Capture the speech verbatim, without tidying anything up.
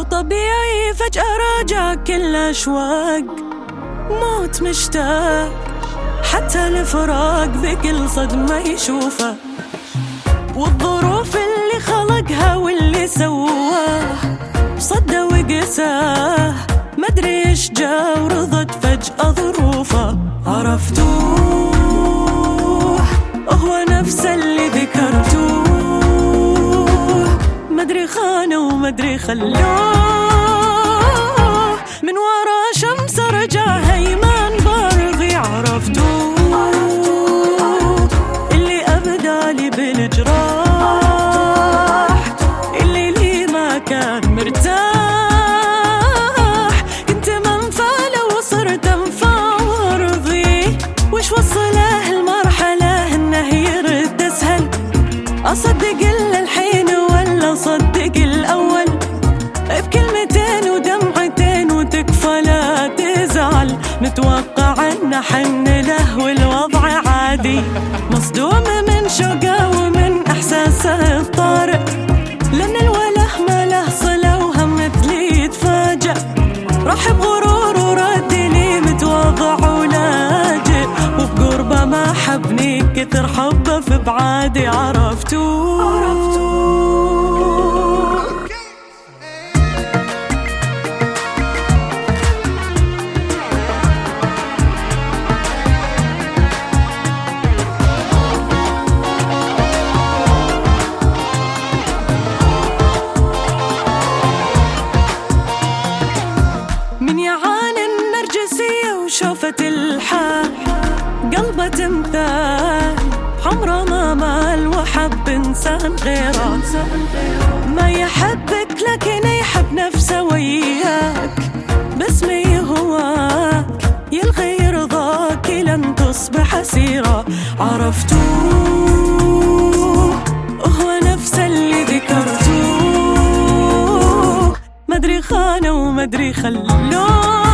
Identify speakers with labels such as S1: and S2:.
S1: طبيعي فجأة راجع كل أشواق، موت مشتاق حتى الفراق بكل صدمة يشوفه، والظروف اللي خلقها واللي سواه صدى وقساه، مدري ايش جا ورضت فجأة ظروفه. عرفتوه هو نفس اللي ذكرتوه، مدري خانه ومدري خلوه، من ورا شمس رجع هيمان بارغي. عرفتوه اللي أبدالي بالجراح، اللي لي ما كان مرتاح، كنت منفعله وصرت انفع وارضي. وش وصله المرحلة انه يرد اسهل؟ اصدق الا الحين ولا صدق الاول؟ بكلمتين ودمعتين وتكفى لا تزعل، متوقع انه حن له والوضع عادي، مصدوم من شوقه ومن احساسه الطارئ، لان الوله ما له صله وهم مثلي يتفاجأ، راح بغرور ورد لي متواضع ولاجئ، وبقربه ما حبني كثر حبه في بعادي. عرفتوه من يعاني النرجسية وشوفة الحال، قلبه تمثال حمرا ما مال وحب إنسان غيره، ما يحبك لكن يحب نفسه وياك، باسمه يهواك يلغي رضاك لن تصبح أسيرة. عرفتوه هو نفس اللي ذكرتوه، مدري خانه ومدري خلوه،